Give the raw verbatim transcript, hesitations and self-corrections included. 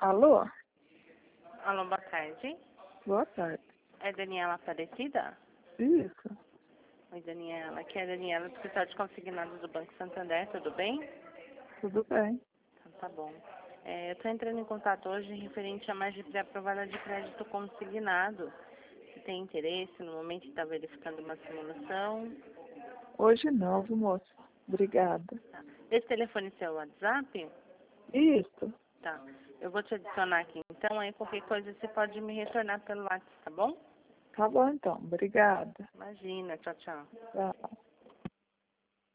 Alô? Alô, boa tarde. Boa tarde. É Daniela Aparecida? Isso, Oi, Daniela. Aqui é a Daniela do escritório de consignados do Banco Santander, tudo bem? tudo bem. Então, tá bom. É, eu estou entrando em contato hoje referente a mais de pré-aprovada de crédito consignado. Se tem interesse, no momento está verificando uma simulação. Hoje não, viu, moço? Obrigada. Tá. Esse telefone é seu WhatsApp? Isso, Tá. Eu vou te adicionar aqui. Então, aí qualquer coisa você pode me retornar pelo WhatsApp, tá bom? tá bom então. Obrigada. Imagina. Tchau, tchau. Tchau.